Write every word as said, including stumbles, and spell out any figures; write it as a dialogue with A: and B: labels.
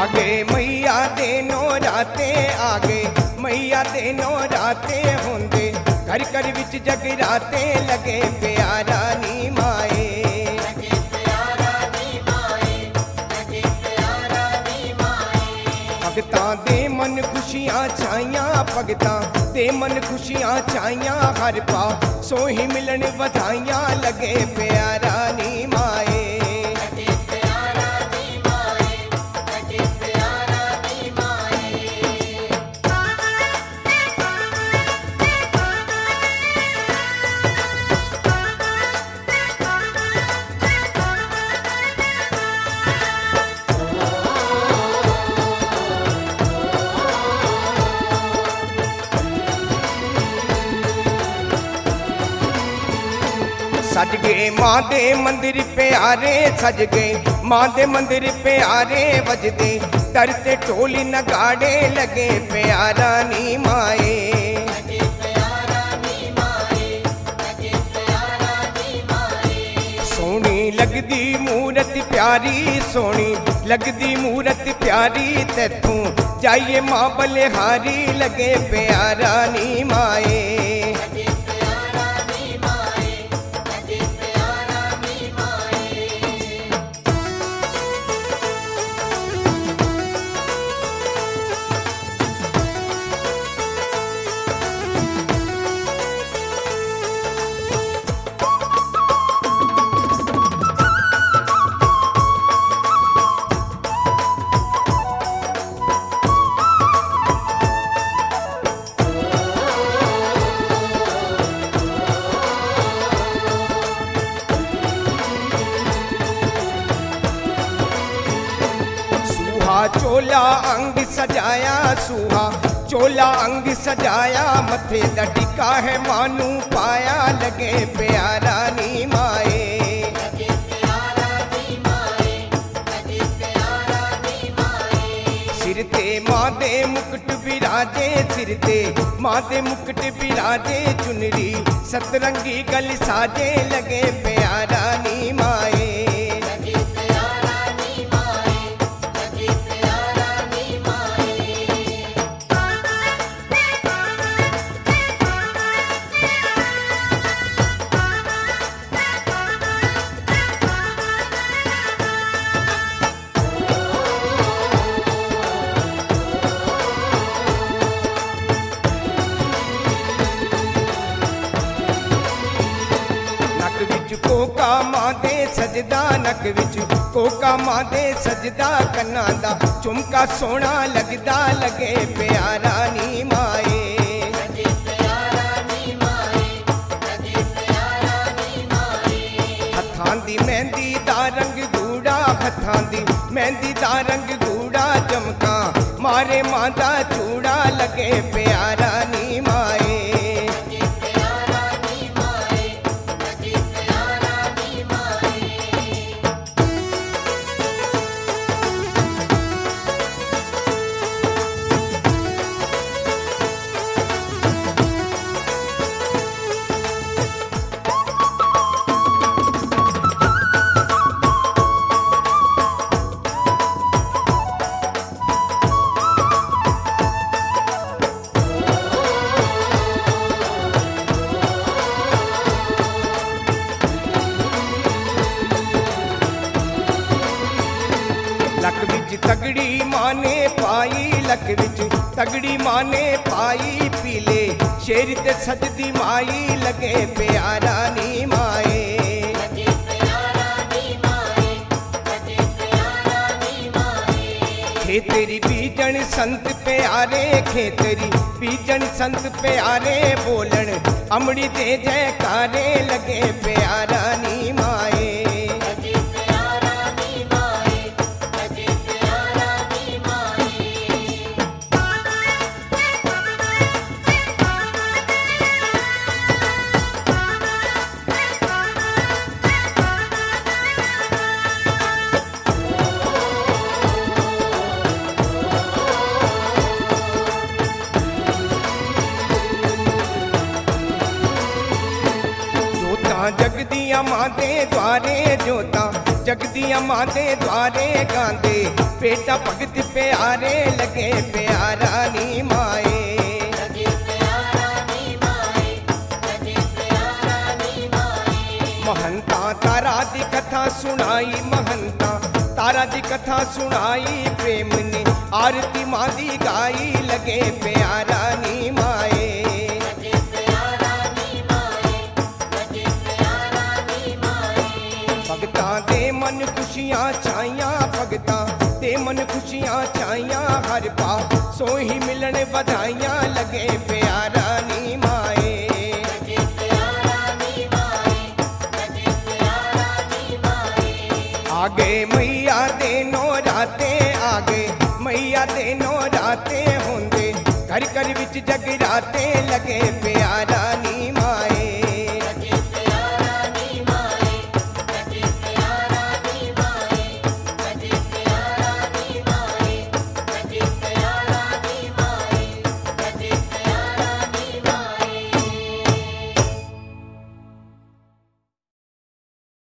A: आगे मैया दे नौराते आगे मैया दे नौराते होंदे घर घर विच जगराते लगे प्यारा नी माए भगतां दे मन खुशियां छाइयां भगतां दे मन खुशियां छाइयां हर पा सोही मिलन बधाइयां लगे प्यारा नी माए सज गए मां दे मंदिर प्यारे सज गए मां दे मंदिर प्यारे वजदे दर ते ढोली नगाड़े लगे प्यारा नी माए सोनी लगदी मूरत प्यारी सोनी लगदी मूरत प्यारी तैथों जाइए मां बलिहारी लगे प्यारा नी माए चोला अंग सजाया सुहा चोला अंग सजाया मथे दा टिका है मानू पाया लगे प्यारा नी माए सिर ते मां दे मुकुट बिराजे सिर ते मां दे मुकुट बिराजे चुनरी सतरंगी गल साजे लगे प्यारा नी माए कोका मां दे सजदा नक विच कोका मां दे सजदा कन्ना दा झुमका सोना लगदा लगे प्यारा नी माए हथां दी मेहंदी दा रंग गूड़ा हथां दी मेहंदी दा रंग गूड़ा चमका मारे मां दा चूड़ा लगे प्यारा नी माए लक विच तगड़ी माने पाई लक विच तगड़ी माने पाई पीले शेर ते सजदी माई लगे प्यारा नी माए खेतरी बीजन संत प्यारे खेतरी बीजन संत प्यारे बोलन अमड़ी दे जयकारे लगे प्यारा नी माए जगदियां मां दे द्वारे जोता जगदियां मां दे द्वारे गांदे बेटा भगत प्यारे लगे प्यारा नी माए। महंता तारा दी कथा सुनाई, महंता तारा दी कथा सुनाई, प्रेम ने आरती मां दी गाई लगे प्यारा नी माए। भगतां दे मन खुशियां छाइयां, भगतां दे मन खुशियां छाइयां, हर पा सोही मिलन बधाइयां लगे प्यारा नी माए। आगे मैया दे नौराते, आगे मैया दे नौराते होंदे, घर घर विच जगराते लगे प्यारा नी